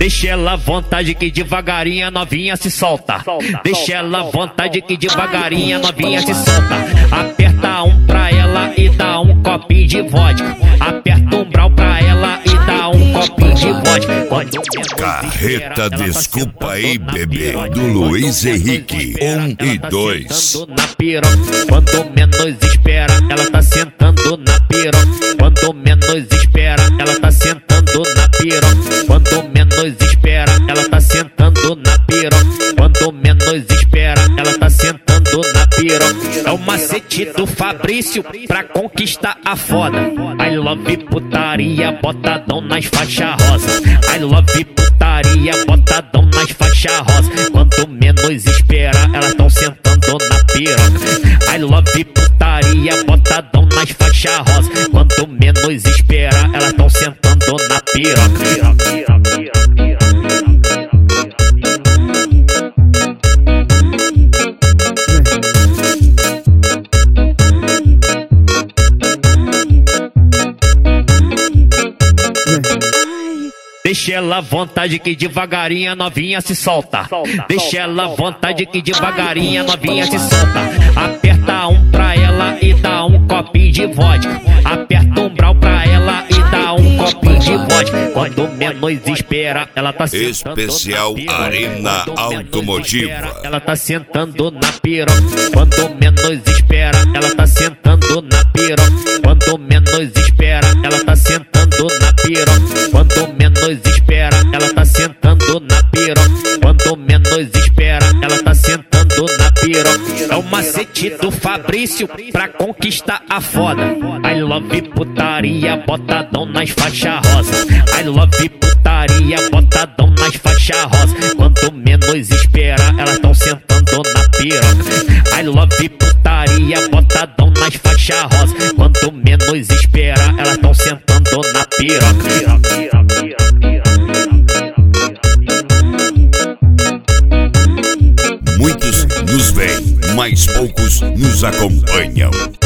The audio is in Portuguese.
Deixa ela à vontade que devagarinho a novinha se solta. Deixa ela à vontade que devagarinho a novinha se solta. Aperta um pra ela e dá um copinho de vodka. Aperta um brau pra ela e dá um copinho de vodka. Carreta Desculpa Aí Bebê, do Luiz Henrique 1 e 2. Quando menos espera, ela tá sentando na piroca. Quando menos espera, ela tá sentando na piroca. Quando menos espera, ela tá sentando na piroca. Quando menos espera, ela tá sentando na piroca. É o macete do Fabrício pra conquistar a foda. I love putaria, botadão nas faixas rosa. I love putaria, botadão nas faixas rosa. Quanto menos espera, elas tão sentando na piroca. I love putaria, botadão nas faixas rosa. Quanto menos espera, elas tão sentando na piroca. Deixa ela à vontade que devagarinho a novinha se solta. Deixa ela à vontade que devagarinho a novinha se solta. Aperta um pra ela e dá um copinho de vodka. Aperta um brau pra ela e dá um copinho de vodka. Quando menos espera, ela tá sentando Especial Arena Automotiva. Ela tá sentando na piroca. Quando menos espera, ela tá sentando na piroca. Quando menos espera, ela tá sentando na piroca. Quando menos espera, ela tá sentando na piroca. Quando menos espera, ela tá sentando na piroca. É o macete do Fabrício pra conquistar a foda. I love putaria, botadão nas faixas rosa. I love putaria, botadão nas faixas rosa. Quanto menos espera, elas tão sentando na piroca. I love putaria, botadão nas faixas rosa. Quanto menos espera, elas tão sentando na piroca. Muitos nos veem, mas poucos nos acompanham.